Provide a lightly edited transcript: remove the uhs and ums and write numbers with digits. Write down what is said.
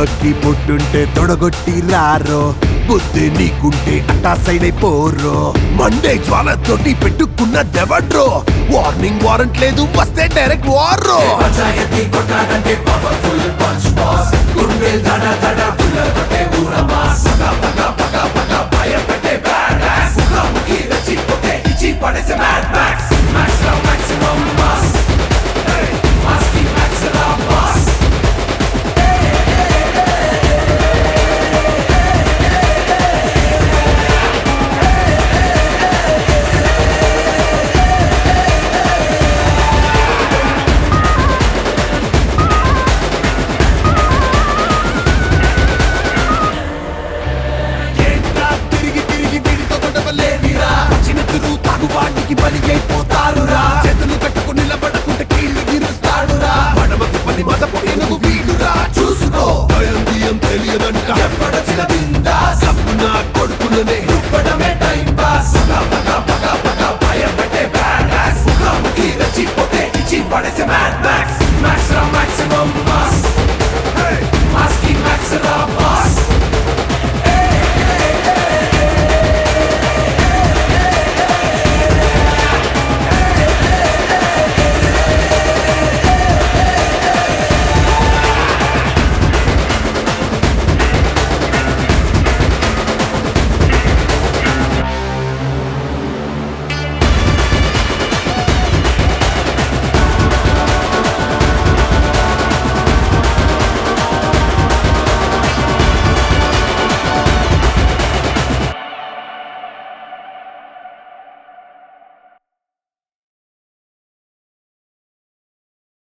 దెబ్బకి పుట్టుంటే తొడగొట్టి రారో బుద్ధి నీకుంటే అట్టా సైడ్ అయిపోరో మండే జ్వాలతోటి పెట్టుకున్న దెవడ్రో వార్నింగ్ వారెంట్ లేదు వస్తే డైరెక్ట్ వార్రో పంచాయతీ కొట్టాడంటే పవర్ఫుల్ పంచ్ బాస్ గుండె దడ దడ